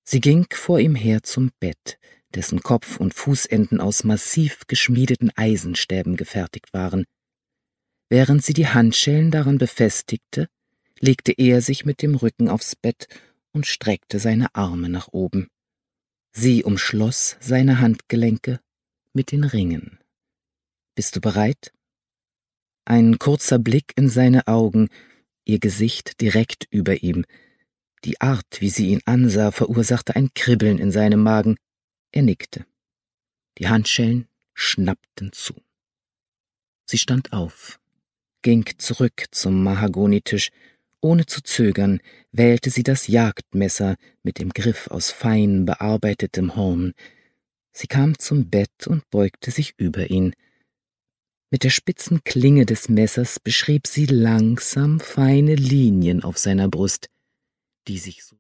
Sie ging vor ihm her zum Bett, dessen Kopf und Fußenden aus massiv geschmiedeten Eisenstäben gefertigt waren. Während sie die Handschellen daran befestigte, legte er sich mit dem Rücken aufs Bett und streckte seine Arme nach oben. Sie umschloss seine Handgelenke mit den Ringen. »Bist du bereit?« Ein kurzer Blick in seine Augen, ihr Gesicht direkt über ihm. Die Art, wie sie ihn ansah, verursachte ein Kribbeln in seinem Magen. Er nickte. Die Handschellen schnappten zu. Sie stand auf, ging zurück zum Mahagonitisch. Ohne zu zögern wählte sie das Jagdmesser mit dem Griff aus fein bearbeitetem Horn. Sie kam zum Bett und beugte sich über ihn. Mit der spitzen Klinge des Messers beschrieb sie langsam feine Linien auf seiner Brust, die sich so